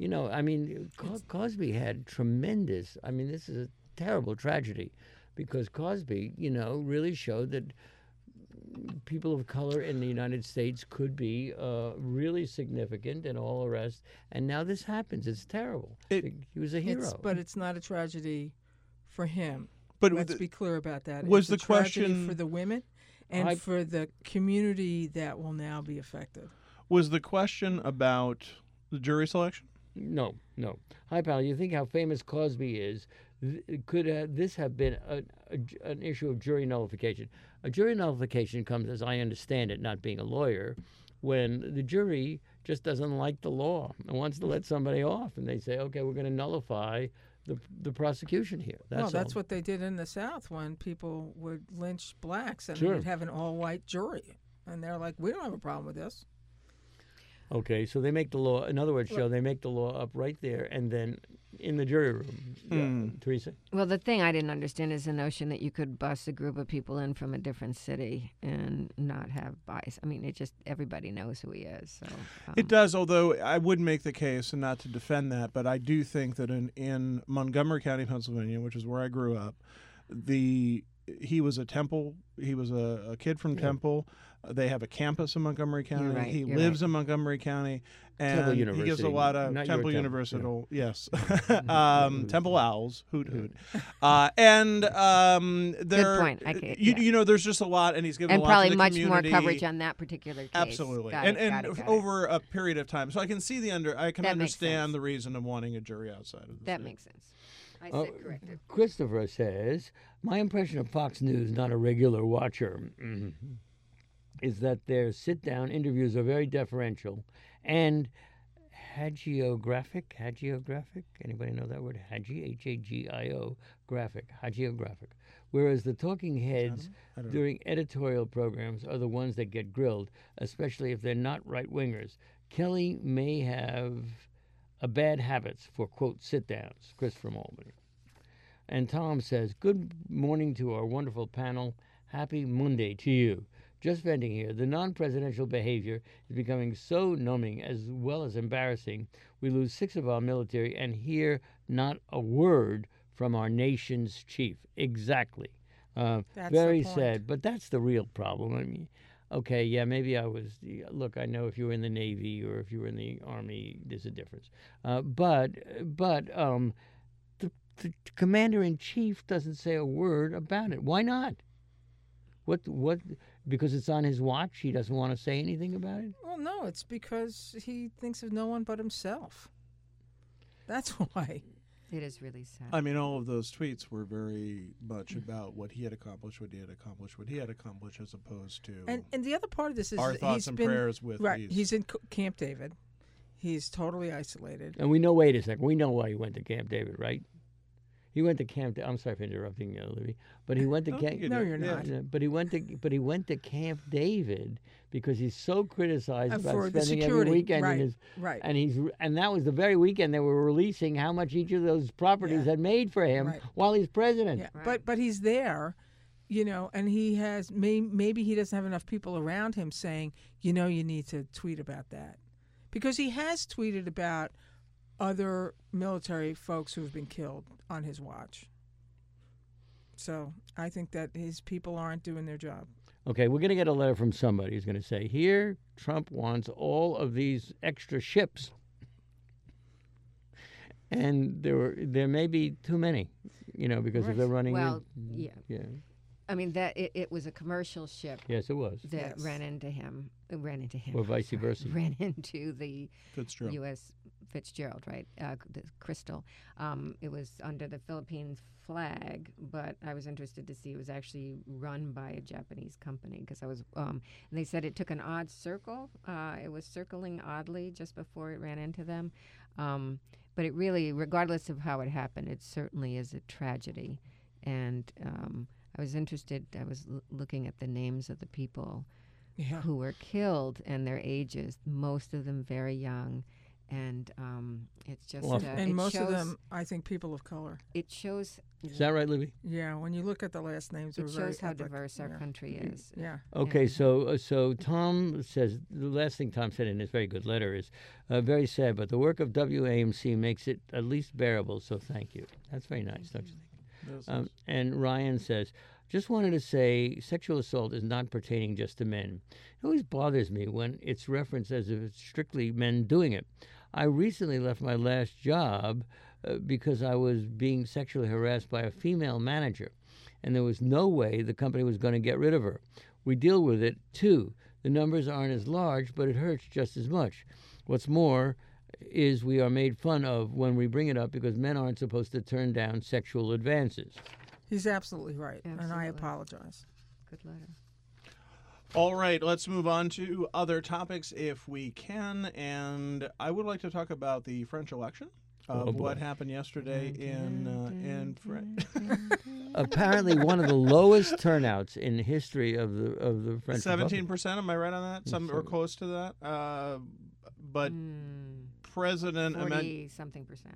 Cosby had tremendous. This is a terrible tragedy, because Cosby, really showed that people of color in the United States could be really significant and all the rest. And now this happens. It's terrible. He was a hero. But it's not a tragedy for him. But Let's be clear about that. Was it's the a tragedy question for the women and for the community that will now be affected? Was the question about the jury selection? No. Hi, pal. You think how famous Cosby is? Could this have been an issue of jury nullification? A jury nullification comes, as I understand it, not being a lawyer, when the jury just doesn't like the law and wants to let somebody off, and they say, okay, we're going to nullify the prosecution here. That's what they did in the South when people would lynch blacks, and Sure. they'd have an all-white jury. And they're like, we don't have a problem with this. Okay, so they make the law. In other words, Joe, they make the law up right there, and then in the jury room. Yeah. Teresa? Well, the thing I didn't understand is the notion that you could bus a group of people in from a different city and not have bias. Everybody knows who he is. So It does, although I would make the case, and not to defend that, but I do think that in Montgomery County, Pennsylvania, which is where I grew up, he was a kid from Temple. They have a campus in Montgomery County. You're right, He you're lives in Montgomery County, and Temple he gives a University, lot of not your Temple Temple, University. yeah. Yes, Temple Owls, hoot hoot. And there, Good point. there's just a lot, and he's given and a lot probably to the much community. more coverage on that particular case. Absolutely, Got it. over a period of time. So I can see I can That makes understand sense. the reason of wanting a jury outside of the That state. makes sense. I said corrected. Christopher says, my impression of Fox News, not a regular watcher, is that their sit-down interviews are very deferential and hagiographic. Anybody know that word? Hagio, graphic, hagiographic. Whereas the talking heads I don't know. during editorial programs are the ones that get grilled, especially if they're not right-wingers. Kelly may have a bad habits for, quote, sit-downs. Chris from Albany. And Tom says, good morning to our wonderful panel. Happy Monday to you. Just venting here. The non-presidential behavior is becoming so numbing as well as embarrassing. We lose 6 of our military and hear not a word from our nation's chief. Exactly. That's Very the point. sad. But that's the real problem. I mean, okay, yeah, maybe I was. Look, I know if you were in the Navy or if you were in the Army, there's a difference. But the commander-in-chief doesn't say a word about it. Why not? What? Because it's on his watch, he doesn't want to say anything about it? Well, no, it's because he thinks of no one but himself. That's why. It is really sad. I mean, all of those tweets were very much about what he had accomplished, as opposed to And the other part of this is our that thoughts he's and been, prayers with right. these. He's in Camp David. He's totally isolated. And we know, wait a second, we know why he went to Camp David, right? He went to Camp. I'm sorry for interrupting, Libby, but he went to Camp. No, you're not. But he went to Camp David because he's so criticized about For the spending security, every weekend right, in his. right. And that was the very weekend they were releasing how much each of those properties Yeah. had made for him Right. while he's president. Yeah, Right. but he's there, and he has maybe he doesn't have enough people around him saying, you need to tweet about that, because he has tweeted about other military folks who have been killed on his watch. So I think that his people aren't doing their job. Okay, we're going to get a letter from somebody who's going to say, here, Trump wants all of these extra ships. And there may be too many, because if they're running. Well, yeah. Yeah. I mean, that it was a commercial ship Yes, it was. that Yes. ran into him. Or vice versa. Ran into the Fitzgerald. U.S. Fitzgerald, right? The Crystal. It was under the Philippines flag, but I was interested to see it was actually run by a Japanese company because I was. And they said it took an odd circle. It was circling oddly just before it ran into them. But it really, regardless of how it happened, it certainly is a tragedy. And I was interested. I was looking at the names of the people Yeah. who were killed and their ages, most of them very young, and it's just Well, And it most shows, of them, I think, people of color. It shows Is that right, Libby? Yeah, when you look at the last names, it they're very shows how ethnic. diverse our Yeah. country is. Yeah. Okay, And- so Tom says, the last thing Tom said in his very good letter is, very sad, but the work of WAMC makes it at least bearable, so thank you. That's very nice, don't you think? And Ryan says, just wanted to say sexual assault is not pertaining just to men. It always bothers me when it's referenced as if it's strictly men doing it. I recently left my last job because I was being sexually harassed by a female manager, and there was no way the company was going to get rid of her. We deal with it, too. The numbers aren't as large, but it hurts just as much. What's more is we are made fun of when we bring it up because men aren't supposed to turn down sexual advances. He's absolutely right, and I Absolutely. apologize. Good letter. All right, let's move on to other topics if we can. And I would like to talk about the French election, Oh, boy. what happened yesterday in France. Apparently, one of the lowest turnouts in the history of the French Republic. 17%, am I right on that? Some or close to that. But President 40-something%.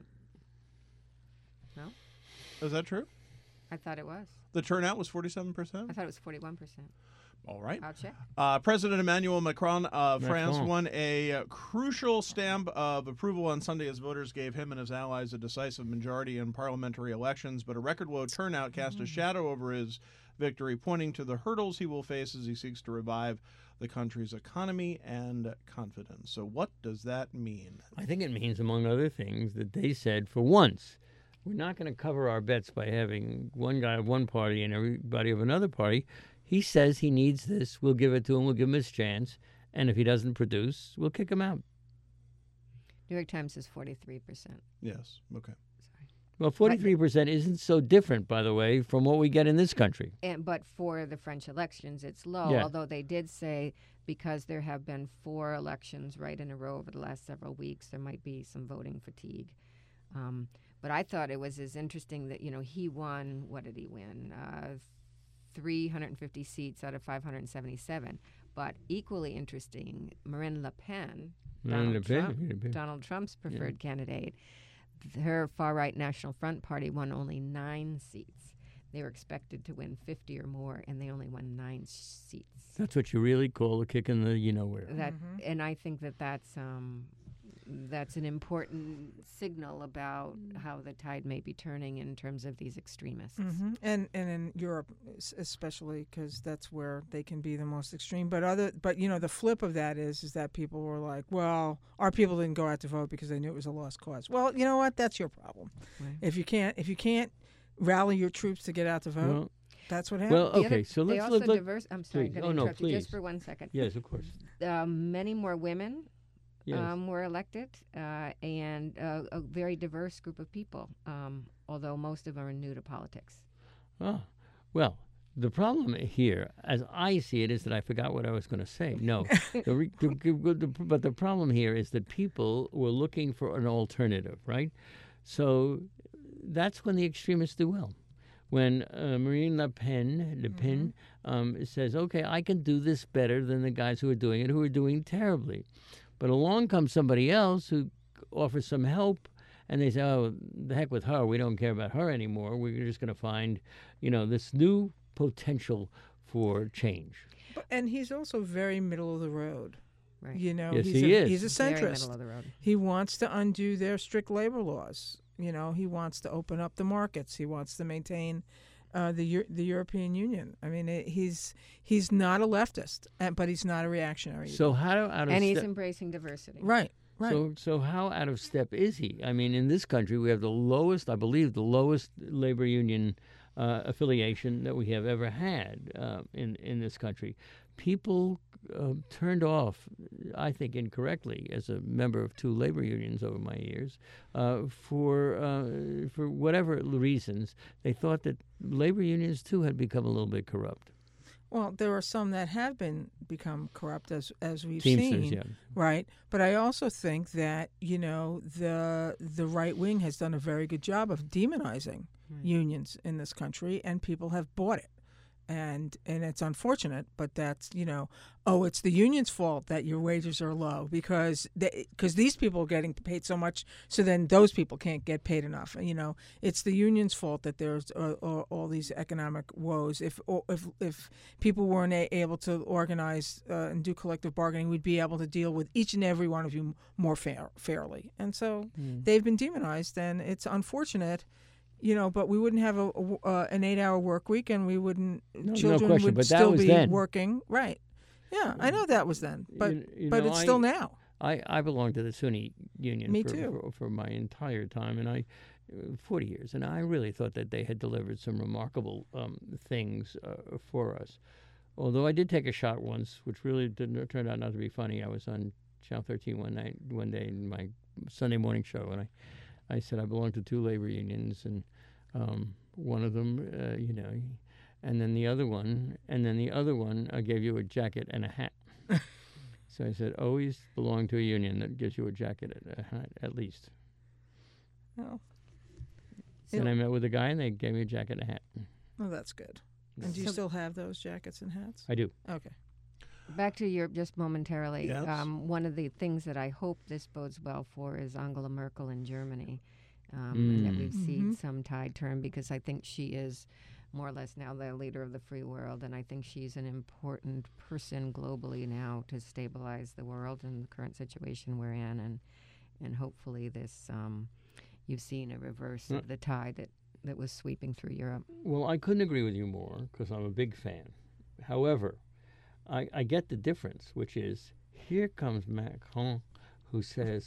No? is that true? I thought it was. The turnout was 47%? I thought it was 41%. All right. I'll check. President Emmanuel Macron of France Macron. won a crucial stamp of approval on Sunday as voters gave him and his allies a decisive majority in parliamentary elections, but a record-low turnout cast a shadow over his victory, pointing to the hurdles he will face as he seeks to revive the country's economy and confidence. So what does that mean? I think it means, among other things, that they said, for once, we're not going to cover our bets by having one guy of one party and everybody of another party. He says he needs this. We'll give it to him. We'll give him his chance. And if he doesn't produce, we'll kick him out. New York Times is 43%. Yes. Okay. Well, 43% isn't so different, by the way, from what we get in this country. But for the French elections, it's low. Yeah. Although they did say because there have been 4 elections right in a row over the last several weeks, there might be some voting fatigue. But I thought it was as interesting that he won. What did he win? 350 seats out of 577. But equally interesting, Marine Le Pen, Donald Trump's preferred candidate. Her far-right National Front Party won only 9 seats. They were expected to win 50 or more, and they only won 9 seats. That's what you really call a kick in the you-know-where. And I think that's an important signal about how the tide may be turning in terms of these extremists. And in Europe especially, because that's where they can be the most extreme. But the flip of that is that people were like, well, our people didn't go out to vote because they knew it was a lost cause. Well, you know what? That's your problem. Right. If you can't rally your troops to get out to vote, Well, that's what happens. well, okay, so They let's also look. I'm sorry, Please. I'm Oh, going to no, interrupt you just please. for 1 second. Yes, of course. Many more women Yes. were elected, and a very diverse group of people, although most of them are new to politics. Oh, well, the problem here, as I see it, is that I forgot what I was going to say. No, but the problem here is that people were looking for an alternative, right? So that's when the extremists do well. When Marine Le Pen says, okay, I can do this better than the guys who are doing it, who are doing terribly. But along comes somebody else who offers some help, and they say, oh, the heck with her. We don't care about her anymore. We're just going to find, this new potential for change. And he's also very middle of the road. Right. Yes, he's he is. He's a Very centrist. middle of the road. He wants to undo their strict labor laws. He wants to open up the markets. He wants to maintain the European Union. I mean, he's not a leftist, but he's not a reactionary. So how out of And he's step? embracing diversity. Right. So how out of step is he? I mean, in this country, we have the lowest labor union affiliation that we have ever had in this country. People turned off, I think incorrectly, as a member of 2 labor unions over my years, for whatever reasons. They thought that labor unions too had become a little bit corrupt. Well, there are some that have become corrupt, as we've Teamsters, seen, yeah. right? But I also think that the right wing has done a very good job of demonizing unions in this country, and people have bought it. And it's unfortunate, but that's it's the union's fault that your wages are low because these people are getting paid so much, so then those people can't get paid enough. It's the union's fault that there's all these economic woes. If people weren't able to organize and do collective bargaining, we'd be able to deal with each and every one of you more fairly. And so they've been demonized, and it's unfortunate. But we wouldn't have an 8-hour work week, and we wouldn't. Children question, would but that still was be then. working, right? Yeah, I know that was then, but but it's still now. I belonged to the SUNY union Me too. For my entire time, and 40 years, and I really thought that they had delivered some remarkable things for us. Although I did take a shot once, which really turned out not to be funny. I was on Channel 13 one day in my Sunday morning show, and I said I belong to 2 labor unions, and one of them, and then the other one, I gave you a jacket and a hat. So I said, always belong to a union that gives you a jacket and a hat, at least. Oh. And I met with a guy, and they gave me a jacket and a hat. Oh, that's good. And do you still have those jackets and hats? I do. Okay. Back to Europe just momentarily. Yes. One of the things that I hope this bodes well for is Angela Merkel in Germany, and that we've seen some tide turn, because I think she is more or less now the leader of the free world, and I think she's an important person globally now to stabilize the world in the current situation we're in, and hopefully this you've seen a reverse of the tide that was sweeping through Europe. Well, I couldn't agree with you more because I'm a big fan. However, I get the difference, which is here comes Macron, who says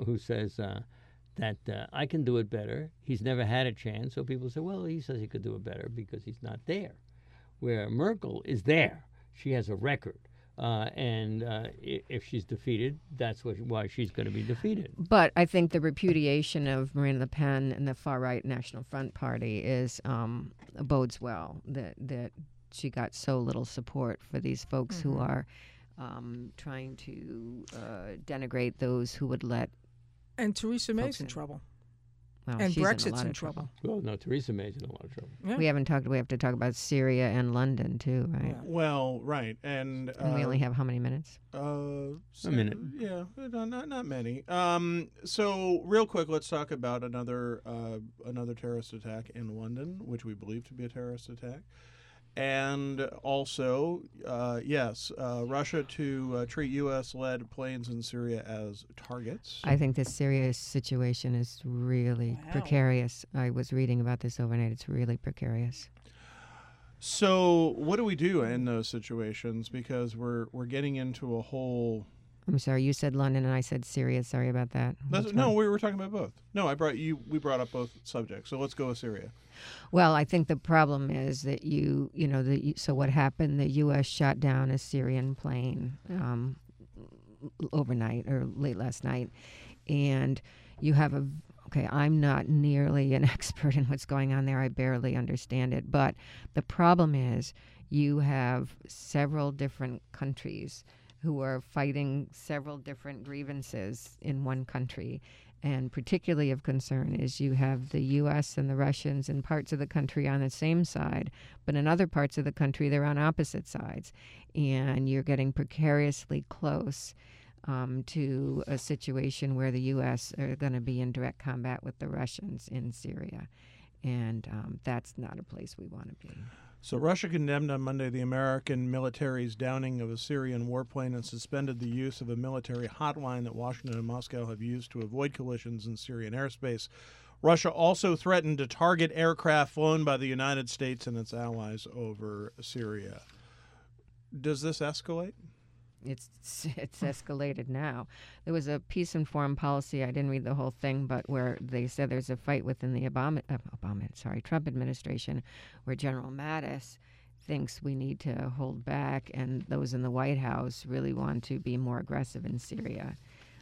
that I can do it better. He's never had a chance, so people say, well, he says he could do it better because he's not there. Where Merkel is there. She has a record. If she's defeated, that's why she's going to be defeated. But I think the repudiation of Marine Le Pen and the far right National Front Party is bodes well. That she got so little support for these folks who are trying to denigrate those who would let. And Theresa May's in trouble. Well, And she's Brexit's in a lot in of trouble. Well, no, Theresa May's in a lot of trouble. Yeah. We have to talk about Syria and London too, right? Yeah. Well, right, and And we only have how many minutes? A minute. Yeah, not many. So real quick, let's talk about another terrorist attack in London, which we believe to be a terrorist attack, and also Russia to treat U.S.-led planes in Syria as targets. I think this Syria situation is really precarious. I was reading about this overnight. It's really precarious. So what do we do in those situations? Because we're getting into a whole. I'm sorry, you said London and I said Syria. Sorry about that. No, we were talking about both. No, we brought up both subjects. So let's go with Syria. Well, I think the problem is that so what happened? The U.S. shot down a Syrian plane overnight or late last night, and you have I'm not nearly an expert in what's going on there. I barely understand it. But the problem is you have several different countries who are fighting several different grievances in one country. And particularly of concern is you have the U.S. and the Russians in parts of the country on the same side, but in other parts of the country, they're on opposite sides. And you're getting precariously close to a situation where the U.S. are going to be in direct combat with the Russians in Syria. And that's not a place we want to be. So Russia condemned on Monday the American military's downing of a Syrian warplane and suspended the use of a military hotline that Washington and Moscow have used to avoid collisions in Syrian airspace. Russia also threatened to target aircraft flown by the United States and its allies over Syria. Does this escalate? It's escalated now. There was a peace and foreign policy, I didn't read the whole thing, but where they said there's a fight within the Trump administration, where General Mattis thinks we need to hold back, and those in the White House really want to be more aggressive in Syria.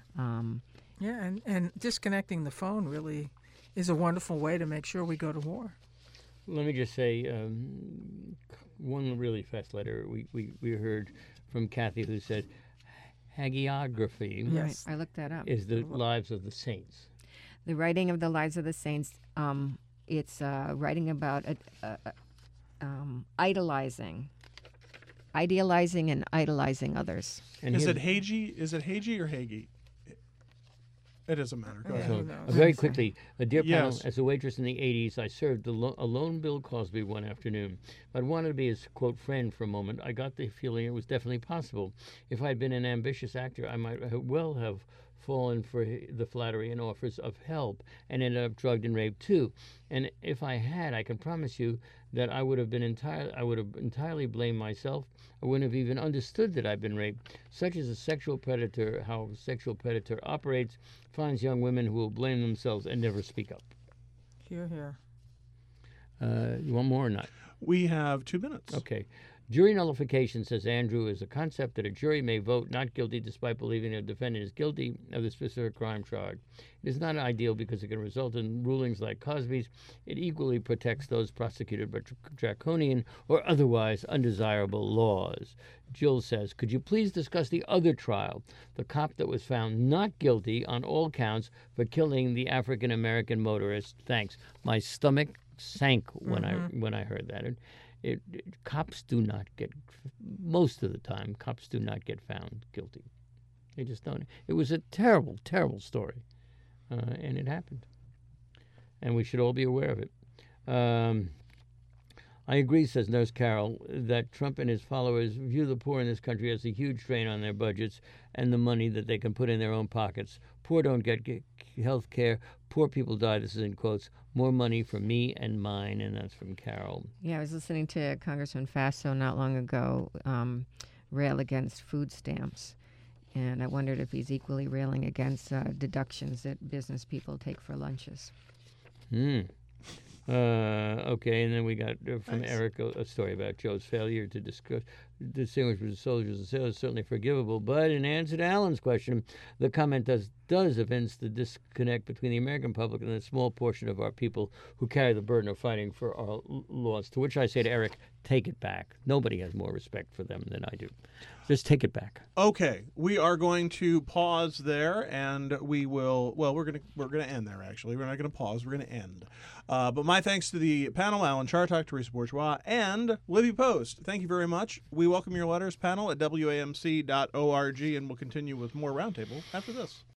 And disconnecting the phone really is a wonderful way to make sure we go to war. Let me just say one really fast letter we heard from Kathy, who said hagiography Yes. Right, I looked that up. is the lives of the saints. The writing of the lives of the saints, it's writing about idealizing and idolizing others. And Is here's- it Hagee or Hagee? It doesn't matter. Go Yeah. ahead. Who knows? Very quickly, a dear panel, Yes. as a waitress in the 80s, I served a lone Bill Cosby one afternoon. I'd wanted to be his, quote, friend for a moment. I got the feeling it was definitely possible. If I'd been an ambitious actor, I might well have fallen for the flattery and offers of help and ended up drugged and raped too. And if I had, I can promise you that I would have entirely blamed myself. I wouldn't have even understood that I'd been raped. Such is a sexual predator, how a sexual predator operates, finds young women who will blame themselves and never speak up. Hear, hear. You want more or not? We have 2 minutes. Okay. Jury nullification, says Andrew, is a concept that a jury may vote not guilty despite believing a defendant is guilty of the specific crime charged. It is not ideal because it can result in rulings like Cosby's. It equally protects those prosecuted by draconian or otherwise undesirable laws. Jill says, could you please discuss the other trial, the cop that was found not guilty on all counts for killing the African-American motorist? Thanks. My stomach sank when I heard that. Cops do not get, most of the time, cops do not get found guilty. They just don't. It was a terrible, terrible story, and it happened. And we should all be aware of it. I agree, says Nurse Carol, that Trump and his followers view the poor in this country as a huge drain on their budgets and the money that they can put in their own pockets. Poor don't get health care. Poor people die. This is in quotes. More money for me and mine, and that's from Carol. Yeah, I was listening to Congressman Faso not long ago rail against food stamps. And I wondered if he's equally railing against deductions that business people take for lunches. Okay, and then we got from Eric a story about Joe's failure to distinguish between soldiers and sailors is certainly forgivable. But in answer to Alan's question, the comment does evince the disconnect between the American public and a small portion of our people who carry the burden of fighting for our laws. To which I say to Eric, take it back. Nobody has more respect for them than I do. Just take it back. Okay, we are going to pause there, and we will. Well, we're gonna end there. Actually, we're not gonna pause. We're gonna end. But my thanks to the panel: Alan Chartock, Teresa Bourgeois, and Libby Post. Thank you very much. We welcome your letters, panel at WAMC.org, and we'll continue with more Roundtable after this.